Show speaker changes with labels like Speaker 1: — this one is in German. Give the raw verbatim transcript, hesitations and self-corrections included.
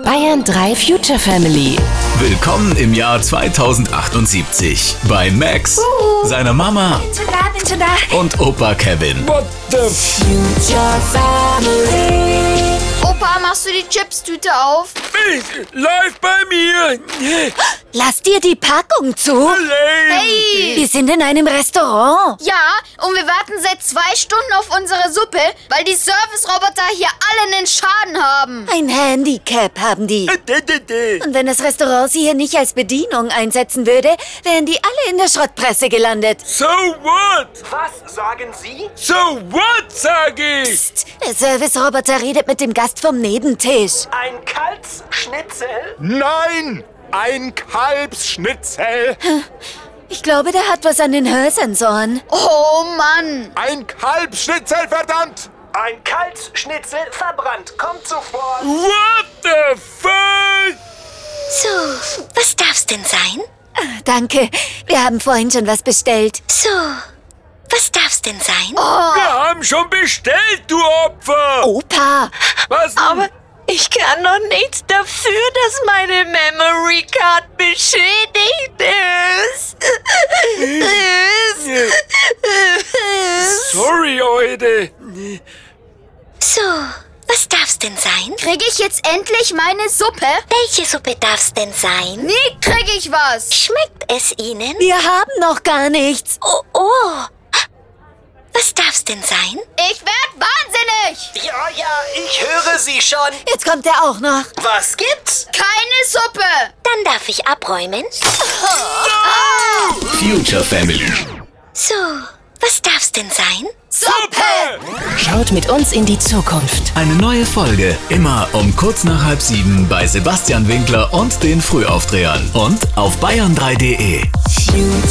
Speaker 1: Bayern drei Future Family.
Speaker 2: Willkommen im Jahr zweitausendachtundsiebzig bei Max, uh, seiner Mama
Speaker 3: bin schon da, bin schon da.
Speaker 2: und Opa Kevin.
Speaker 4: What the
Speaker 3: Future Family.
Speaker 5: Opa, machst du die Chipstüte auf?
Speaker 4: Läuft bei mir.
Speaker 3: Lass dir die Packung zu.
Speaker 5: Hey!
Speaker 3: Wir sind in einem Restaurant.
Speaker 5: Ja, und wir warten seit zwei Stunden auf unsere Suppe, weil die Service-Roboter hier alle einen Schaden haben.
Speaker 3: Ein Handicap haben die. Und wenn das Restaurant sie hier nicht als Bedienung einsetzen würde, wären die alle in der Schrottpresse gelandet.
Speaker 4: So what?
Speaker 6: Was sagen Sie?
Speaker 4: So what, sag ich?
Speaker 3: Psst, der Service-Roboter redet mit dem Gast vom Nebentisch.
Speaker 6: Ein Kalbsschnitzel?
Speaker 7: Nein! Ein Kalbsschnitzel!
Speaker 3: Ich glaube, der hat was an den Hörsensoren.
Speaker 5: Oh Mann!
Speaker 7: Ein Kalbsschnitzel, verdammt!
Speaker 6: Ein Kalbsschnitzel verbrannt. Kommt sofort.
Speaker 4: What the fuck?
Speaker 8: So, was darf's denn sein?
Speaker 3: Danke, wir haben vorhin schon was bestellt.
Speaker 8: So, was darf's denn sein?
Speaker 4: Wir haben schon bestellt, du Opfer!
Speaker 3: Opa,
Speaker 4: Was denn?
Speaker 8: Aber ich kann doch nichts dafür, dass meine Memory Card beschädigt ist.
Speaker 4: Sorry, heute.
Speaker 8: So, was darf's denn sein?
Speaker 5: Krieg ich jetzt endlich meine Suppe?
Speaker 8: Welche Suppe darf's denn sein?
Speaker 5: Nie krieg ich was.
Speaker 8: Schmeckt es Ihnen?
Speaker 3: wir haben noch gar nichts.
Speaker 8: Oh, oh. Was darf's denn sein?
Speaker 5: Ich werd wahnsinnig.
Speaker 6: Ja, ja, ich höre Sie schon.
Speaker 3: Jetzt kommt er auch noch.
Speaker 6: Was gibt's?
Speaker 5: Keine Suppe.
Speaker 8: Dann darf ich abräumen.
Speaker 2: Future Family.
Speaker 8: So, was darf's denn sein?
Speaker 5: Suppe.
Speaker 1: Schaut mit uns in die Zukunft.
Speaker 2: Eine neue Folge, immer um kurz nach halb sieben bei Sebastian Winkler und den Frühaufdrehern und auf bayern drei punkt de.
Speaker 3: Future